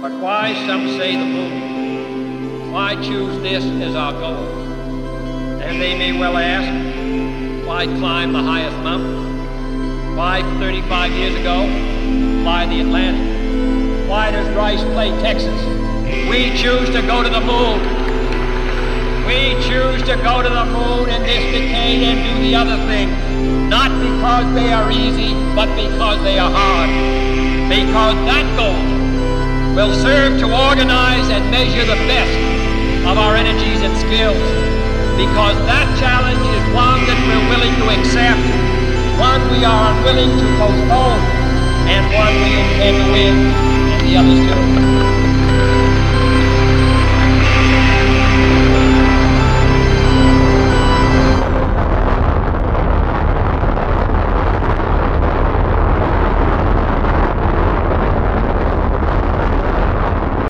But why, some say, the moon? Why choose this as our goal? And they may well ask, why climb the highest mountain? Why 35 years ago fly the Atlantic? Why does Rice play Texas? We choose to go to the moon. We choose to go to the moon in this decade and do the other things, not because they are easy, but because they are hard. Because that goal will serve to organize and measure the best of our energies and skills. Because that challenge is one that we're willing to accept, one we are unwilling to postpone, and one we intend to win, and the others too.